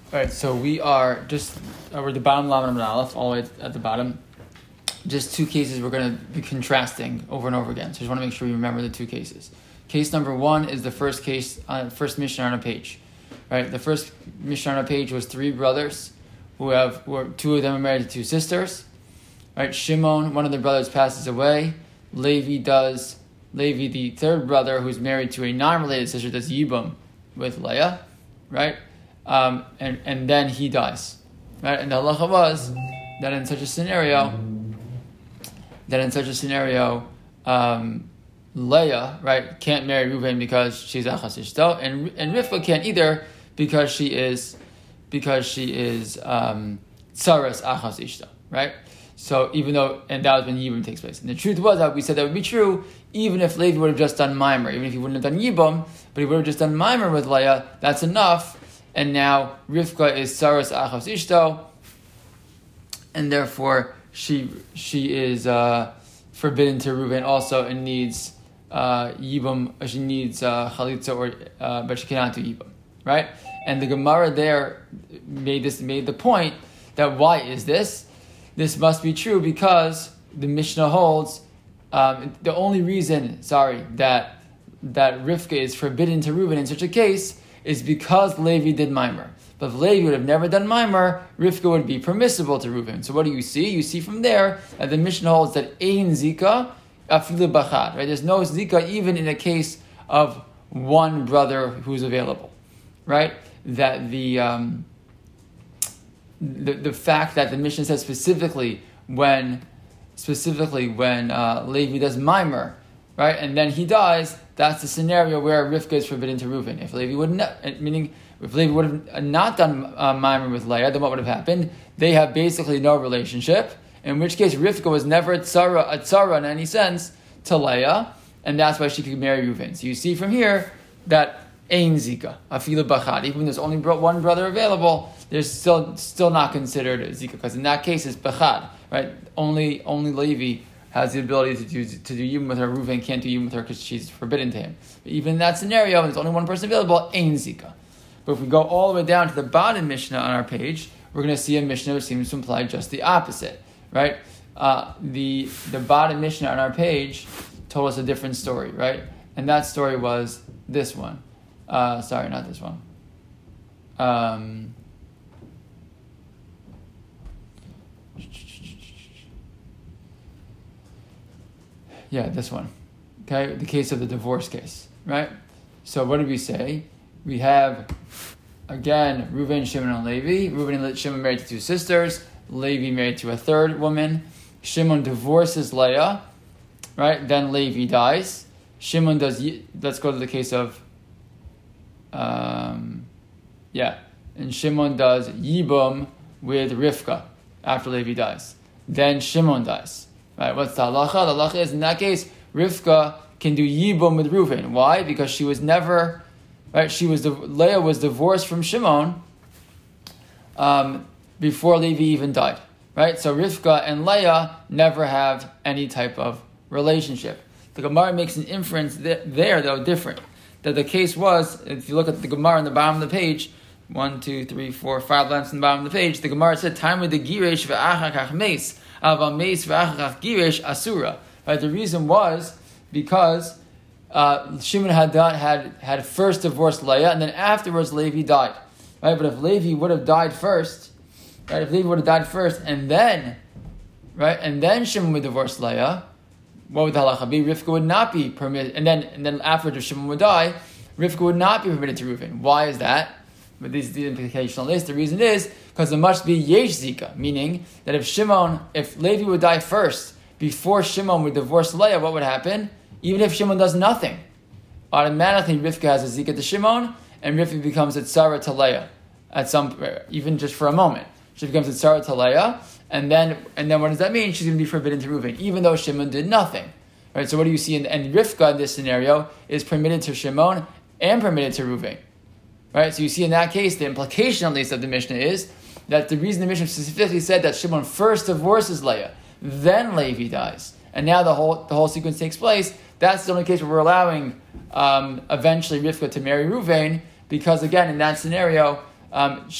All right, so we are just we're at the bottom of Lamed Aleph, all the way at the bottom. Just two cases we're going to be contrasting over and over again. So I just want to make sure you remember the two cases. Case number one is the first case, first Mishnah on a page. Right, the first Mishnah on a page was three brothers who two of them are married to two sisters. Right, Shimon, one of the brothers, passes away. Levi, the third brother, who's married to a non-related sister, does Yibum with Leah. Right. And then he dies, right? And the halacha was that in such a scenario, Leah, right, can't marry Reuven because she's achas ishto, and Rivka can't either because she is tzaras achas ishto, right? So even though, and that was when Yibum takes place. And the truth was that we said that would be true even if Levi would have just done Mimer, even if he wouldn't have done Yibum, but he would have just done Mimer with Leah, that's enough. And now Rivka is tzaras achas ishto, and therefore she is forbidden to Reuven also, and needs Yibum. She needs chalitza, but she cannot do Yibum, right? And the Gemara there made the point that why is this? This must be true because the Mishnah holds the only reason, that Rivka is forbidden to Reuven in such a case is because Levi did Mimer. But if Levi would have never done Mimer, Rivka would be permissible to Reuven. So what do you see? You see from there that the Mishnah holds that Ein Zika afilu bachad. Right? There's no Zika even in a case of one brother who's available. Right? That the fact that the Mishnah says specifically when Levi does Mimer, right, and then he dies, that's the scenario where Rivka is forbidden to Reuven. If Levi would have not done Mimer with Leah, then what would have happened? They have basically no relationship, in which case Rivka was never a tzara in any sense to Leah, and that's why she could marry Reuven. So you see from here that Ein Zika, afilu bachad. Even when there's only one brother available, there's still not considered a Zika, because in that case it's bachad, right? Only Levi has the ability to do Yibum with her. Reuven can't do Yibum with her because she's forbidden to him. But even in that scenario, when there's only one person available, Ein Zika. But if we go all the way down to the bottom Mishnah on our page, we're going to see a Mishnah which seems to imply just the opposite, right? The bottom Mishnah on our page told us a different story, right? And that story was this one. Sorry, not this one. Yeah, this one. Okay, the case of the divorce case, right? So what did we say? We have, again, Reuven, Shimon, and Levi. Reuven and Shimon married to two sisters. Levi married to a third woman. Shimon divorces Leah, right? Then Levi dies. Shimon does, let's go to the case of, and Shimon does Yibum with Rivka after Levi dies. Then Shimon dies. Right, what's the halacha? The halacha is in that case, Rivka can do Yibum with Reuven. Why? Because she was never, right? Leah was divorced from Shimon before Levi even died. Right? So Rivka and Leah never have any type of relationship. The Gemara makes an inference there, though, different. That the case was, if you look at the Gemara on the bottom of the page, 1, 2, 3, 4, 5 lines on the bottom of the page, the Gemara said, "Time with the giresh ve'achakach meis, aval meis ve'achakach giresh asura." Right? The reason was because Shimon had first divorced Leah, and then afterwards Levi died. Right? But if Levi would have died first, right? If Levi would have died first, and then Shimon would divorce Leah, what would the halacha be? Rivka would not be permitted, and then afterwards, if Shimon would die, Rivka would not be permitted to Reuven. Why is that? But this is the implication on this. The reason is because there must be yesh zika, meaning that if Levi would die first before Shimon would divorce Leah, what would happen? Even if Shimon does nothing, automatically Rivka has a zika to Shimon, and Rivka becomes a tzara to Leah even just for a moment. She becomes a tzara to Leah, and then what does that mean? She's going to be forbidden to Reuven, even though Shimon did nothing. Right? So what do you see? And Rivka in this scenario is permitted to Shimon and permitted to Reuven. Right? So you see in that case, the implication at least of the Mishnah is that the reason the Mishnah specifically said that Shimon first divorces Leah, then Levi dies, and now the whole sequence takes place, that's the only case where we're allowing eventually Rivka to marry Reuven, because again, in that scenario,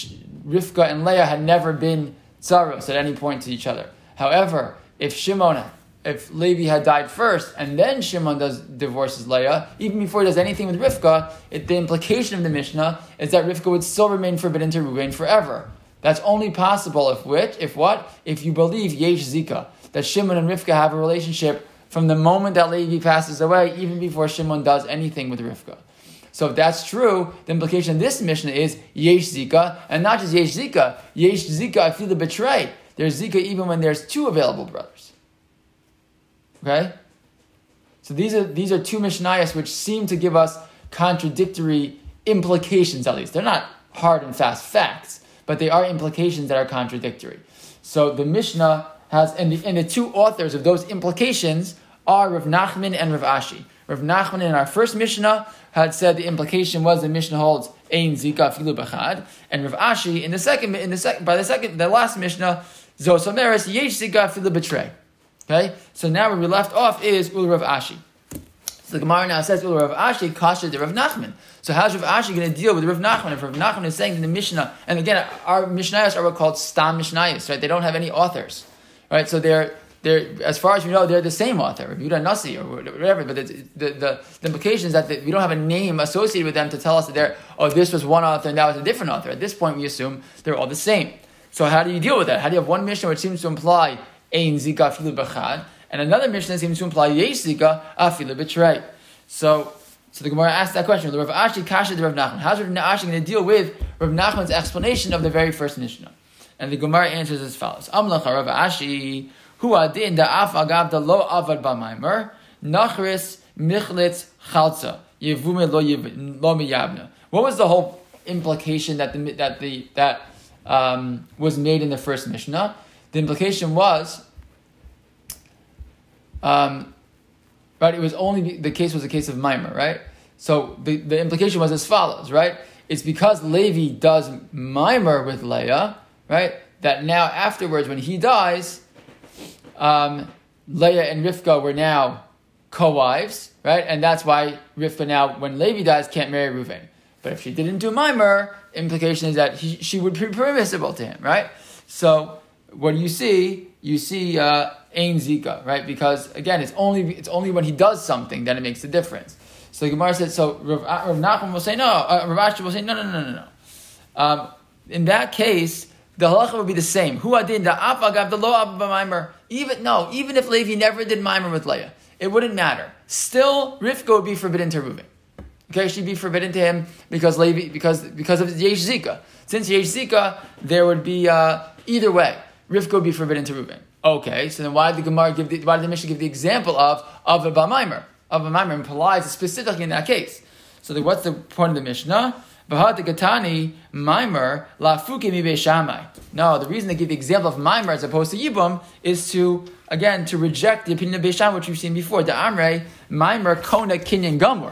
Rivka and Leah had never been tzaros at any point to each other. However, if Levi had died first and then Shimon divorces Leah, even before he does anything with Rivka, the implication of the Mishnah is that Rivka would still remain forbidden to Reuven forever. That's only possible if you believe Yesh Zika, that Shimon and Rivka have a relationship from the moment that Levi passes away, even before Shimon does anything with Rivka. So if that's true, the implication of this Mishnah is Yesh Zika, and not just Yesh Zika, I feel the betray. There's Zika even when there's two available brothers. Okay? So these are two Mishnayos which seem to give us contradictory implications, at least. They're not hard and fast facts, but they are implications that are contradictory. So the Mishnah has, and the two authors of those implications are Rav Nachman and Rav Ashi. Rav Nachman in our first Mishnah had said the implication was the Mishnah holds Ein Zika Filu B'chad, and Rav Ashi the last Mishnah Zos Omeres Yesh Zika Filu B'trei. Okay, so now where we left off is Ul Rav Ashi. So the Gemara now says Ul Rav Ashi Kasha de Rav Nachman. So how's Rav Ashi going to deal with Rav Nachman? If Rav Nachman is saying in the Mishnah, and again our Mishnayos are what called Stam Mishnayos, right? They don't have any authors, right? So they're as far as we know, they're the same author, Rav Yehuda Nasi or whatever. But the implication is that we don't have a name associated with them to tell us that this was one author and that was a different author. At this point, we assume they're all the same. So how do you deal with that? How do you have one Mishnah which seems to imply Ein Zika Afilu B'chad, and another Mishnah seems to imply Yesh Zika Afilu B'trei? So the Gemara asks that question. The Rav Ashi Kasha to Rav Nachman. How's Rav Ashi going to deal with Rav Nachman's explanation of the very first Mishnah? And the Gemara answers as follows: Amlacha Rav Ashi Hu Adin Da'af Agav Da Lo Avad B'Maimer Nachris Michlitz Chalza Yevume Lo Miyavna. What was the whole implication that was made in the first Mishnah? The implication was, right? It was only the case was a case of Maimer, right? So the implication was as follows, right? It's because Levi does Maimer with Leah, right? That now afterwards, when he dies, Leah and Rivka were now co-wives, right? And that's why Rivka now, when Levi dies, can't marry Reuven. But if she didn't do Maimer, implication is that she would be permissible to him, right? So what do you see? You see Ein Zika, right? Because again, it's only when he does something that it makes a difference. So the Gemara said, so Rav Nachman will say no, Rav Ashi will say no. In that case, the halacha would be the same. Hu adin da'af agav the lo av b'maimer. Even if Levi never did Maimer with Leah, it wouldn't matter. Still, Rivka would be forbidden to Reuven. Okay, she'd be forbidden to him because of Yesh Zika. Since Yesh Zika, there would be either way. Rivka would be forbidden to Reuven. Okay, so then why did the Mishnah give the example of a B'maimer? Of a Maimer implies specifically in that case. So what's the point of the Mishnah? B'hat Gatani Maimer Lafuke Mi Beishamai. No, the reason they give the example of Maimer as opposed to Yibum is to reject the opinion of Beishamai, which we've seen before. The Amrei Maimer Kona Kinyan Gamur.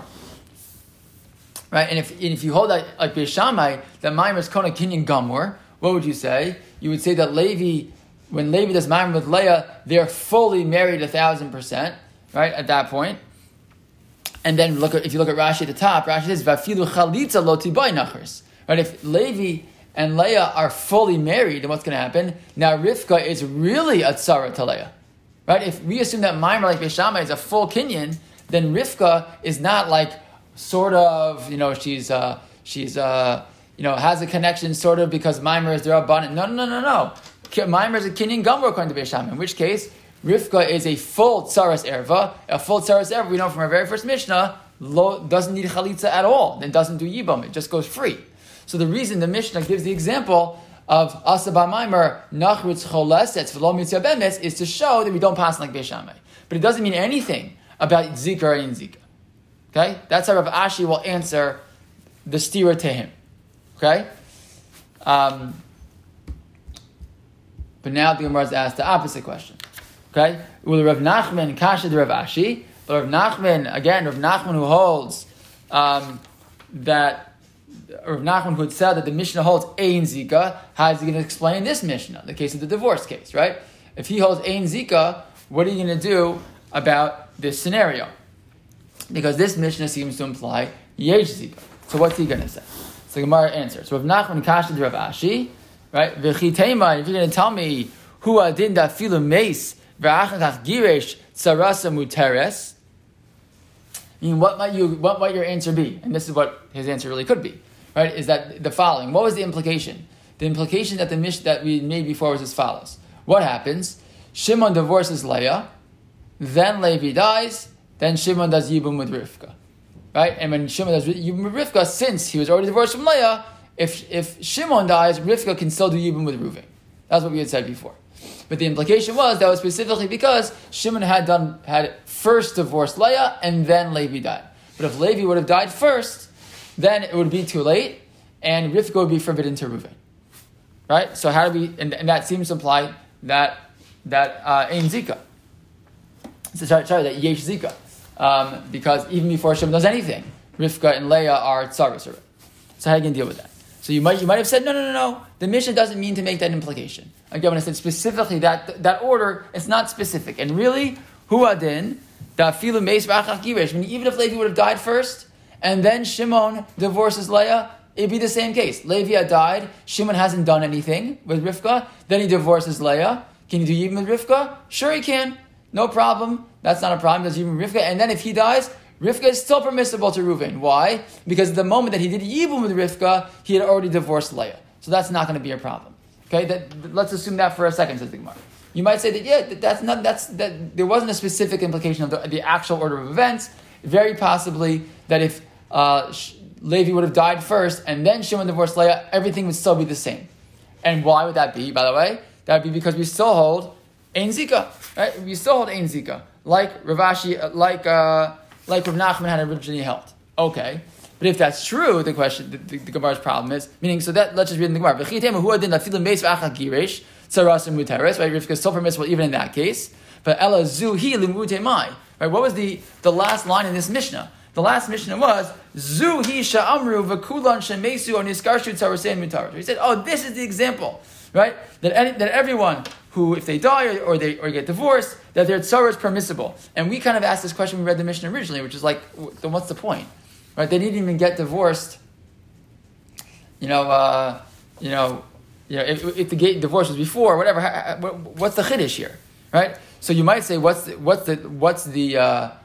Right, and if you hold that like Beishamai, that Maimer is Kona Kinyan Gamur, what would you say? You would say that when Levi does Maimer with Leah, they're fully married 1,000%, right, at that point. And then if you look at Rashi at the top, Rashi says, Vafilu chalitza lo tibai nachris. Right, if Levi and Leah are fully married, then what's going to happen? Now Rivka is really a tzara to Leah. Right, if we assume that Maimer like Beishamai is a full kinyan, then Rivka is not like sort of, she's has a connection sort of because Maimer is their abundant. No. Maimer is a kinyan gamur according to Beishamai, in which case Rivka is a full tzaras erva. A full tzaras erva, we know from our very first Mishnah, doesn't need chalitza at all, then doesn't do yibam, it just goes free. So the reason the Mishnah gives the example of Asaba Maimer nachritz cholesetz v'lo mitzvah bemetz is to show that we don't pass like Beishamai. But it doesn't mean anything about Zika or in Zika. Okay? That's how Rav Ashi will answer the stira to him. Okay? But now the Gemara is asked the opposite question. Okay? Will Rav Nachman kasha to Rav Ashi? But Rav Nachman who holds that Rav Nachman who had said that the Mishnah holds Ein Zika, how is he going to explain this Mishnah, the case of the divorce case, right? If he holds Ein Zika, what are you going to do about this scenario? Because this Mishnah seems to imply Yesh Zika. So what's he going to say? So Gemara answers. Rav Nachman kasha to Rav Ashi, right? V'chitema, if you're going to tell me hu adin dafilu meis v'achakach giresh tzarasa muteres, I mean, what might your answer be? And this is what his answer really could be, right? Is that the following? What was the implication? The implication that that we made before was as follows. What happens? Shimon divorces Leah, then Levi dies, then Shimon does Yibum with Rivka. Right? And when Shimon does Yibum with Rivka, since he was already divorced from Leah, if Shimon dies, Rivka can still do Yibum with Reuven. That's what we had said before. But the implication was that was specifically because Shimon had first divorced Leah and then Levi died. But if Levi would have died first, then it would be too late, and Rivka would be forbidden to Reuven. Right? So how do we? And that seems to imply that Ein Zika. So sorry, that Yesh Zika, because even before Shimon does anything, Rivka and Leah are tzaros. So how are you going to deal with that? So you might have said no. The Mishnah doesn't mean to make that implication. Again, when I said specifically that order, it's not specific. And really, hu adin dafilu meis v'achach giresh. I mean, even if Levi would have died first, and then Shimon divorces Leah, it'd be the same case. Levi had died, Shimon hasn't done anything with Rivka, then he divorces Leah. Can he do Yibum with Rivka? Sure he can. No problem. That's not a problem. Does Yibum with Rivka. And then if he dies, Rivka is still permissible to Reuven. Why? Because at the moment that he did Yibum with Rivka, he had already divorced Leah. So that's not going to be a problem. Okay, let's assume that for a second, says the Gemara. You might say that there wasn't a specific implication of the actual order of events. Very possibly that if Levi would have died first and then Shimon divorced Leah, everything would still be the same. And why would that be, by the way? That would be because we still hold Ein Zika, right? We still hold Ein Zika, like Rav Ashi, like Rav Nachman had originally held. Okay, but if that's true, the question, the Gemara's problem is, meaning, so that, let's just read in the Gemara. V'chitema hu adin lafilu meis v'achach giresh tzaras and muteres, right? Rivka is still permissible even in that case. But ela zuhi limute mai, right? What was the last line in this Mishnah? The last Mishnah was zuhi sha'amru v'kulan shemesu on niskarshu tzaras and mutares. He said, oh, this is the example. Right? That everyone who, if they die or get divorced, that their tzara is permissible. And we kind of asked this question when we read the Mishnah originally, which is like, then what's the point? Right? They didn't even get divorced. If the divorce was before, whatever. What's the chiddush here? Right? So you might say, what's the chiddush?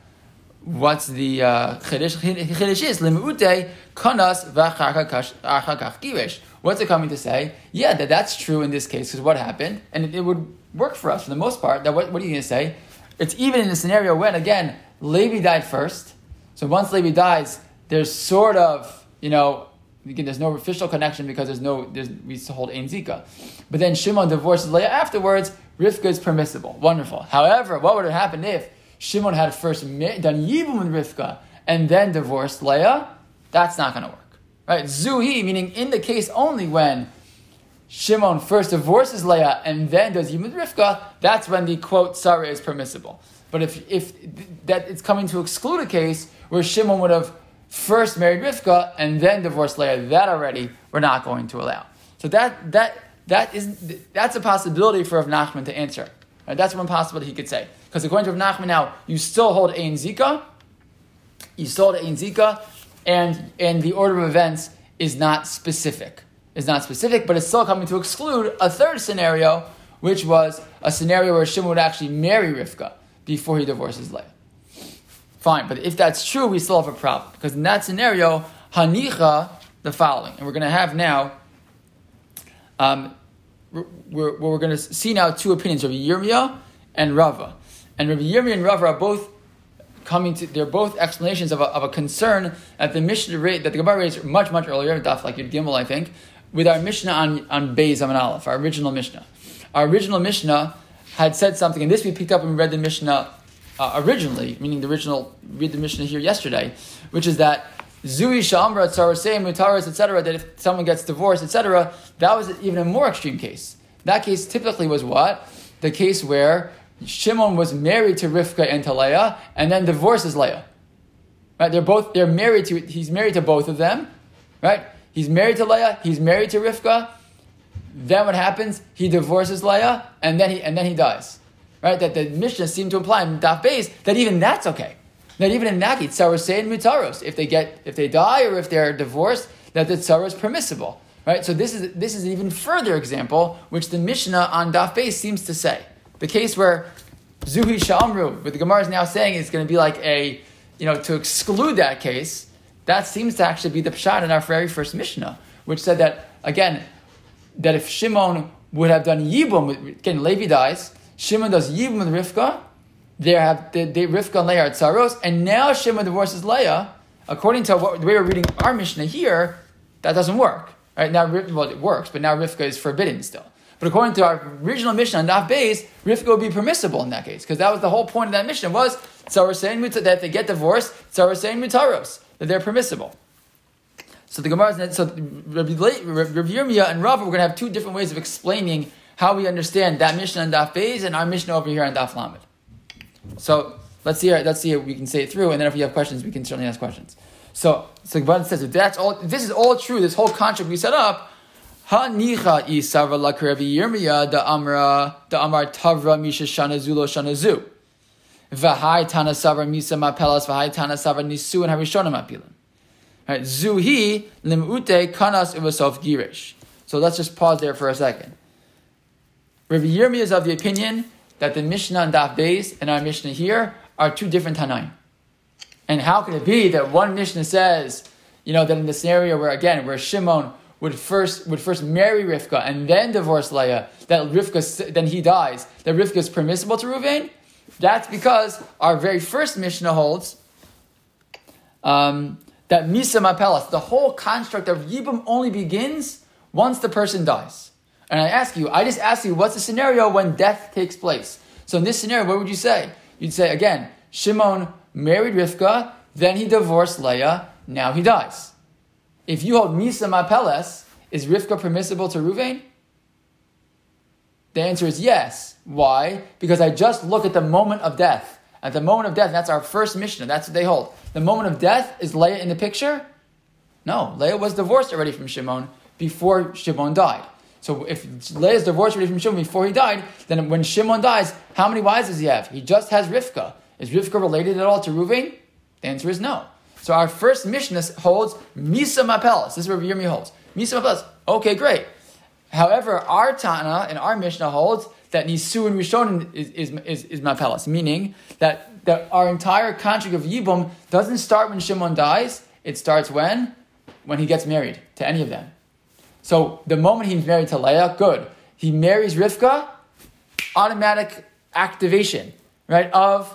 Chiddush is limute kanas v'achakach giresh. What's it coming to say? Yeah, that's true in this case, because what happened, and it would work for us for the most part. That what are you going to say? It's even in the scenario when, again, Levi died first. So once Levi dies, there's sort of, again, there's no official connection because we still hold Ein Zika. But then Shimon divorces Leah afterwards, Rivka is permissible. Wonderful. However, what would have happened if Shimon had first done Yibum with Rivka and then divorced Leah? That's not going to work. Right? Zuhi, meaning in the case only when Shimon first divorces Leah and then does Yibum with Rivka, that's when the quote Sarah is permissible. But if that it's coming to exclude a case where Shimon would have first married Rivka and then divorced Leah, that already we're not going to allow. So that's a possibility for Rav Nachman to answer. Right? That's one possibility he could say. Because according to Rav Nachman now, you still hold Ein Zika, and the order of events is not specific. But it's still coming to exclude a third scenario, which was a scenario where Shimon would actually marry Rivka before he divorces Leah. Fine, but if that's true, we still have a problem. Because in that scenario, Hanicha, the following. And we're going to have now, we're going to see now two opinions, Rabbi Yirmiyah and Rava. And Rabbi Yirmiyah and Rava are both they're both explanations of a concern that the Mishnah that the Gemara raised much earlier, Daf like Yud Gimel, I think, with our Mishnah on Beis Amud Aleph, our original Mishnah. Our original Mishnah had said something, and this we picked up when we read the Mishnah originally, meaning read the Mishnah here yesterday, which is that Zui Shamra Tzarasei Mutaras, etc., that if someone gets divorced, etc., that was even a more extreme case. That case typically was what? The case where Shimon was married to Rivka and to Leah, and then divorces Leah. Right? He's married to both of them. Right? He's married to Leah, he's married to Rivka. Then what happens? He divorces Leah, and then he dies. Right? That the Mishnah seemed to imply in Daf Beis that even that's okay. That even in that case, Tzarosei and Mutaros, if they die or if they're divorced, that the Tzara is permissible. right? So this is an even further example, which the Mishnah on Daf Beis seems to say. The case where Zuhi Shamru, what the Gemara is now saying is going to be like to exclude that case, that seems to actually be the pshat in our very first Mishnah, which said that, again, that if Shimon would have done Yibum, again, Levi dies, Shimon does Yibum with Rivka, Rivka and Leah are tzaros, and now Shimon divorces Leah. According to the way we're reading our Mishnah here, that doesn't work. Right now, it works, but now Rivka is forbidden still. But according to our original Mishnah on Daf Beis, Rivka would be permissible in that case, because that was the whole point of that Mishnah was that if they get divorced, tzarosein mutaros, that they're permissible. So the Gemara, Rabbi Yirmiyah and Rava, we're going to have two different ways of explaining how we understand that Mishnah on Daf Beis and our Mishnah over here on Daf Lamed. So let's see if we can say it through, and then if we have questions, we can certainly ask questions. So Gemara says, if that's all, if this is all true, this whole contract we set up, Hanicha isavra la Rabbi Yirmiyah da amar tavra misha shana zu lo shana zu. V'hai tana savra misa mapelas v'hai tana savra nisu and harishona mapilim. Right, zuhi limute kanas uvasof girish. So let's just pause there for a second. Rabbi Yirmiyah is of the opinion that the Mishnah and Daf Beis and our Mishnah here are two different Tanaim. And how can it be that one Mishnah says, that in the scenario where Shimon would first marry Rivka and then divorce Leah, then he dies, that Rivka is permissible to Ruvain? That's because our very first Mishnah holds that Misa Mapelas, the whole construct of Yibum only begins once the person dies. And I just ask you, what's the scenario when death takes place? So in this scenario, what would you say? You'd say, again, Shimon married Rivka, then he divorced Leah, now he dies. If you hold Misa Mapeles, is Rivka permissible to Ruvain? The answer is yes. Why? Because I just look at the moment of death. At the moment of death, that's our first Mishnah, that's what they hold. The moment of death, is Leah in the picture? No, Leah was divorced already from Shimon before Shimon died. So if Leah is divorced already from Shimon before he died, then when Shimon dies, how many wives does he have? He just has Rivka. Is Rivka related at all to Ruvain? The answer is no. So our first Mishnah holds Misa Mapelas. This is where Yirmiyah holds. Misa Mapelas. Okay, great. However, our Tana and our Mishnah holds that Nisu and Rishon is Mapelas, meaning that our entire contract of Yibum doesn't start when Shimon dies. It starts when he gets married to any of them. So the moment he's married to Leah, good. He marries Rivka, automatic activation, right, of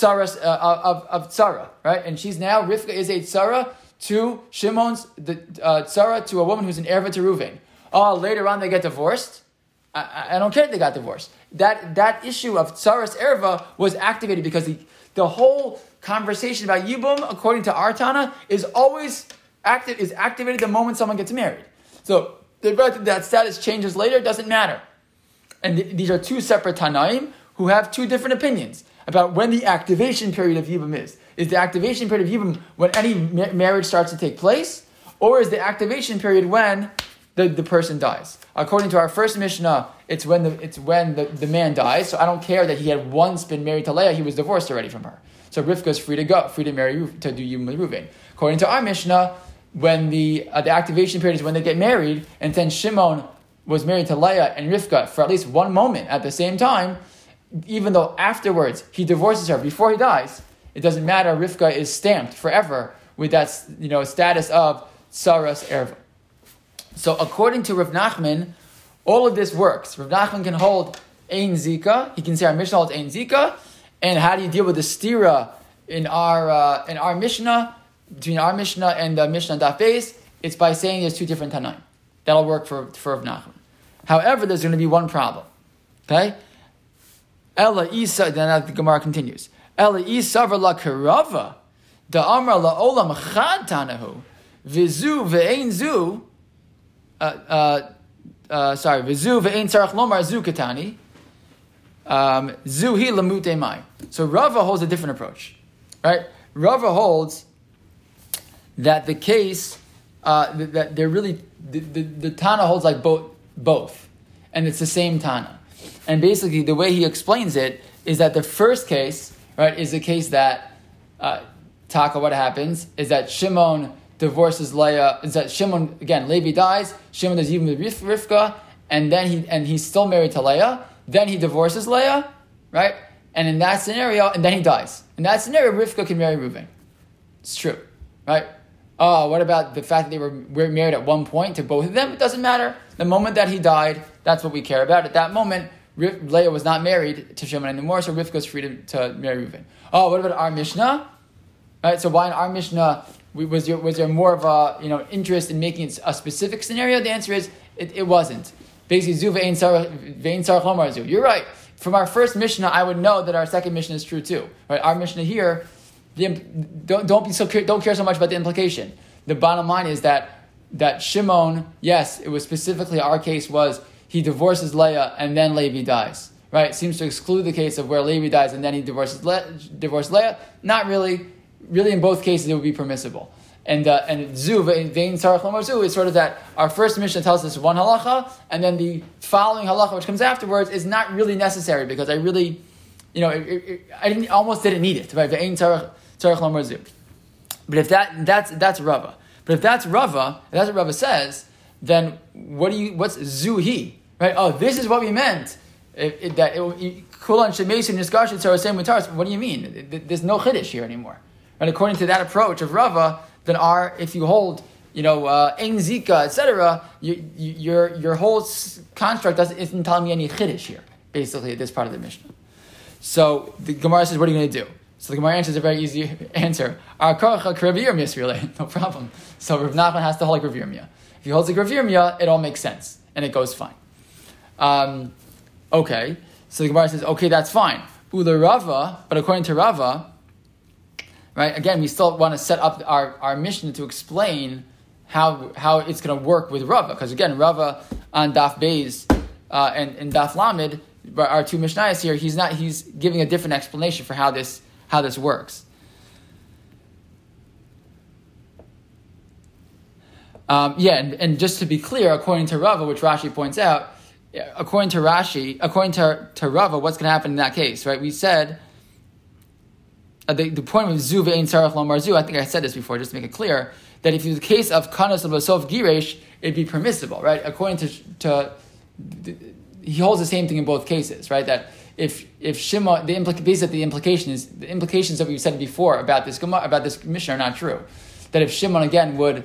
Tzara, right? And she's now, Rivka is a Tzara to Shimon's, Tzara to a woman who's an Erva to Ruvain. Later on they get divorced. I don't care if they got divorced. That issue of Tzaras Erva was activated because the whole conversation about Yibum, according to our Tana, is activated the moment someone gets married. So the fact that status changes later doesn't matter. And these are two separate Tanaim who have two different opinions about when the activation period of Yibum is. Is the activation period of Yibum when any marriage starts to take place? Or is the activation period when the person dies? According to our first Mishnah, it's when the man dies. So I don't care that he had once been married to Leah, he was divorced already from her. So Rivka is free to marry, to do Yibum with Ruvain. According to our Mishnah, when the activation period is when they get married, and then Shimon was married to Leah and Rivka for at least one moment at the same time, even though afterwards he divorces her before he dies, it doesn't matter. Rivka is stamped forever with that status of Tzaras Erva. So according to Rav Nachman, all of this works. Rav Nachman can hold Ein Zika. He can say our Mishnah holds Ein Zika. And how do you deal with the stira in our Mishnah, between our Mishnah and the Mishnah Daf Beis? It's by saying there's two different Tanaim. That'll work for Rav Nachman. However, there's going to be one problem. Okay? Ella Isa, then the Gemara continues. Ella Isa la Karava, da Amra la Olam Chad Tanahu, Vizu ve'ein zu. Vizu ve'ein tzarach lomar zu katani. Zuhi lamute mai. So Rava holds a different approach, right? Rava holds that the case that they're really the Tana holds like both, and it's the same Tana. And basically, the way he explains it is that the first case, right, is the case that Taka. What happens is that Shimon divorces Leah. Is that Shimon again? Levi dies. Shimon does even with Rivka, and then he's still married to Leah. Then he divorces Leah, right? And in that scenario, and then he dies. In that scenario, Rivka can marry Reuven. It's true, right? Oh, what about the fact that they were married at one point to both of them? It doesn't matter. The moment that he died, that's what we care about. At that moment, Leah was not married to Shimon anymore, so Rivka was free to marry Reuven. Oh, what about our Mishnah? Right. So why in our Mishnah was there more of a interest in making it a specific scenario? The answer is it wasn't. Basically, zu ve'ein tzarich lomar zu. You're right. From our first Mishnah, I would know that our second Mishnah is true too. Right. Our Mishnah here, don't care so much about the implication. The bottom line is that Shimon, yes, it was specifically our case was he divorces Leah and then Levi dies. Right. Seems to exclude the case of where Levi dies and then he divorced Leah. Not really. Really, in both cases, it would be permissible. And zu ve'ein tzarich lomar zu is sort of that our first Mishnah tells us one halacha, and then the following halacha, which comes afterwards, is not really necessary because I really, almost didn't need it. Right? Ve'ein tzarich lomar zu. But if that's Rava. But if that's Rava, if that's what Rava says, then what's zuhi? Right? Oh, this is what we meant. Kulan shemesim niskashin tzarosem mutaros. What do you mean? There's no chiddush here anymore. And according to that approach of Rava, then if you hold, ein zika, etc., your whole construct isn't telling me any chiddush here, basically, at this part of the Mishnah. So the Gemara says, what are you going to do? So the Gemara answers a very easy answer. No problem. So Rav Nachman has to hold like Rav Yirmiyah. If he holds like Rav Yirmiyah, it all makes sense, and it goes fine. Okay, so the Gemara says, okay, that's fine. Ula Rava, but according to Rava, right? Again, we still want to set up our Mishnah to explain how it's going to work with Rava, because again, Rava on Daf Beis and Daf Lamed, our two Mishnayos here, he's giving a different explanation for how this works. And just to be clear, according to Rava, which Rashi points out, according to Rava, what's going to happen in that case, right? We said. The point of zu ve'ein tzarich lomar zu, I think I said this before, just to make it clear, that if it was the case of kanos l'basof giresh, it'd be permissible, right? According to he holds the same thing in both cases, right? That if Shimon, the implications that we said before about this Mishnah are not true. That if Shimon again would,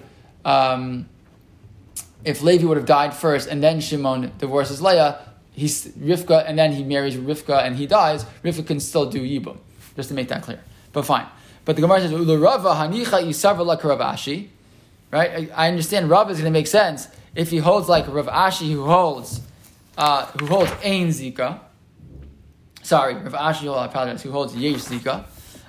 if Levi would have died first and then Shimon divorces Leah, he's Rivka, and then he marries Rivka and he dies, Rivka can still do yibum. Just to make that clear. But fine. But the Gemara says, Rava hanicha yisavra like Rav Ashi. Right? I understand Rav is going to make sense if he holds like Rav Ashi who holds ein zika. Sorry, Rav Ashi, I apologize, who holds yesh zika.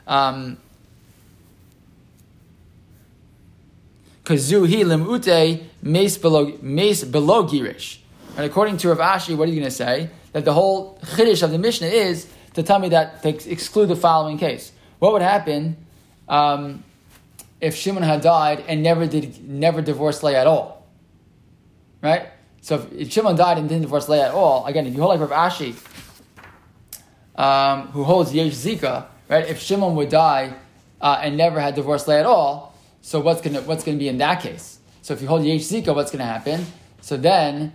Kazuhi limute meis below girish. And according to Rav Ashi, what are you going to say? That the whole chiddush of the Mishnah is to tell me that to exclude the following case. What would happen if Shimon had died and never divorced Leah at all? Right? So if Shimon died and didn't divorce Leah at all, again, if you hold like Rav Ashi, who holds Yesh Zika, right? If Shimon would die and never had divorced Leah at all, so what's gonna be in that case? So if you hold Yesh Zika, what's gonna happen? So then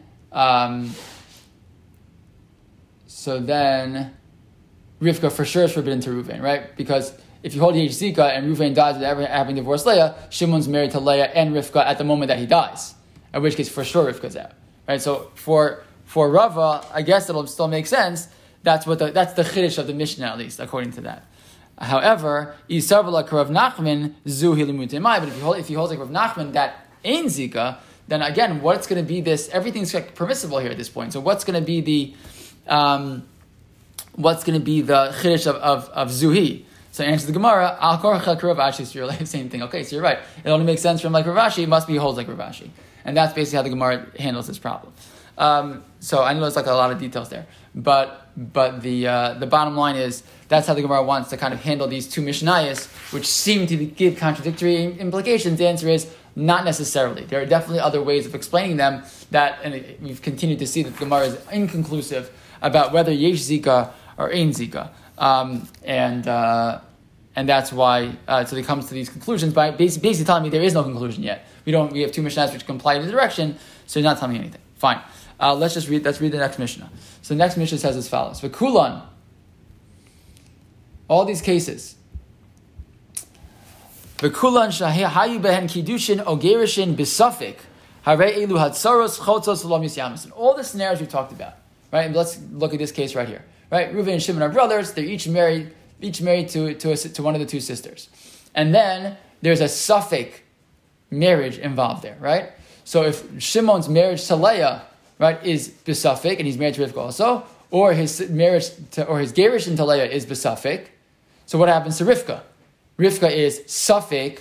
Rivka for sure is forbidden to Reuven, right? Because if you hold Yesh Zika and Reuven dies without ever having divorced Leah, Shimon's married to Leah and Rivka at the moment that he dies. In which case, for sure, Rivka's out, right? So for Rava, I guess it'll still make sense. That's the chiddush of the Mishnah, at least according to that. However, Isarvala Rav Nachman Zuhi Limutimai. But if he holds like Rav Nachman that ain't Zika, then again, what's going to be this? Everything's permissible here at this point. So what's going to be the chiddush of Zuhi? So answer the Gemara, Al Korcha Rav Ashi, so you're like the same thing. Okay, so you're right. It only makes sense from like Rav Ashi, it must be holds like Rav Ashi. And that's basically how the Gemara handles this problem. So I know there's like a lot of details there. But the bottom line is that's how the Gemara wants to kind of handle these two Mishnayos, which seem to give contradictory implications. The answer is not necessarily. There are definitely other ways of explaining them and we've continued to see that the Gemara is inconclusive about whether Yesh Zika or Ein Zika. And that's why, so he comes to these conclusions by basically telling me there is no conclusion yet. We have two Mishnahs which comply in the direction, so he's not telling me anything. Fine. Let's read the next Mishnah. So the next Mishnah says as follows. V'kulan, all these cases. V'kulan shahayu behen kiddushin o gerushin b'safik, harei elu hatzaros chotzos v'lo misyamis. And all the scenarios we talked about, right? And let's look at this case right here, right? Reuven and Shimon are brothers. They're each married to one of the two sisters. And then there's a safek marriage involved there, right? So if Shimon's marriage to Leah, right, is b'safek, and he's married to Rivka also, or his gerushin to Leah is b'safek, so what happens to Rivka? Rivka is safek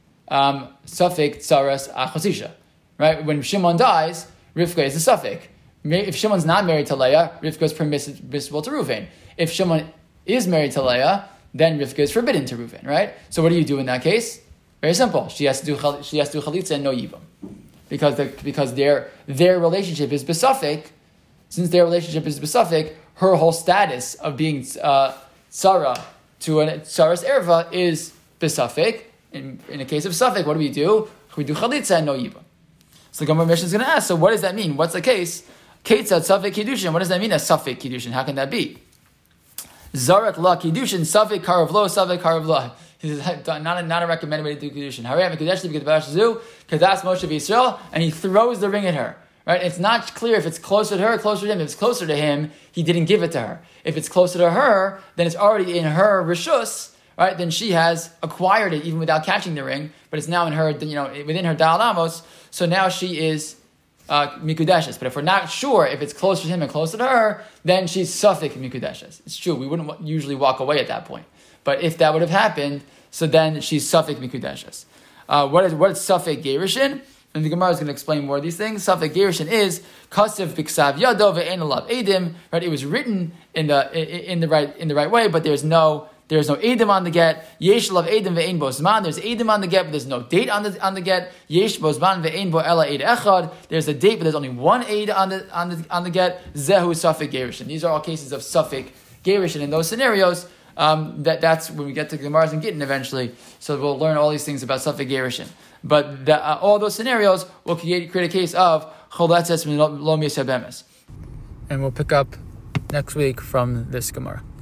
tzaras achosisha, right? When Shimon dies, Rivka is a safek. If Shimon's not married to Leah, Rivka is permissible to Reuven. If Shimon is married to Leah, then Rivka is forbidden to Reuven, right? So what do you do in that case? Very simple. She has to do chalitza and no yibam, because their relationship is besafek. Since their relationship is besafek, her whole status of being tzara to a tzaras erva is besafek. In the case of safek, what do? We do chalitza and no yibam. So the Gemara Mishnah is going to ask. So what does that mean? What's the case? Ketzad safek kiddushin. What does that mean? A safek kiddushin. How can that be? Zarak la kiddushin safek karav lo safek karav la. Not a recommended way to do kiddushin. And he throws the ring at her. Right? It's not clear if it's closer to her or closer to him. If it's closer to him, he didn't give it to her. If it's closer to her, then it's already in her rishus. Right? Then she has acquired it even without catching the ring. But it's now in her, within her dal amos. So now she is mikudeshes. But if we're not sure if it's closer to him and closer to her, then she's safek mikudeshes. It's true. We wouldn't usually walk away at that point. But if that would have happened, so then she's safek mikudeshes. What is safek gerushin? And the Gemara is going to explain more of these things. Safek gerushin is kasev b'ksav yado ve'en alav edim. Right? It was written in the right way, but there's no edim on the get. Yesh alav edim ve'en bo zman. There's edim on the get, but there's no date on the get. Yesh bo zman ve'en bo ela eid echad. There's a date, but there's only one eid on the get. Zehu safek gerushin. These are all cases of safek gerushin in those scenarios. That's when we get to Gemara's and Gittin eventually. So we'll learn all these things about safek gerushin. But all those scenarios will create a case of choletzes lo misabemes. And we'll pick up next week from this Gemara.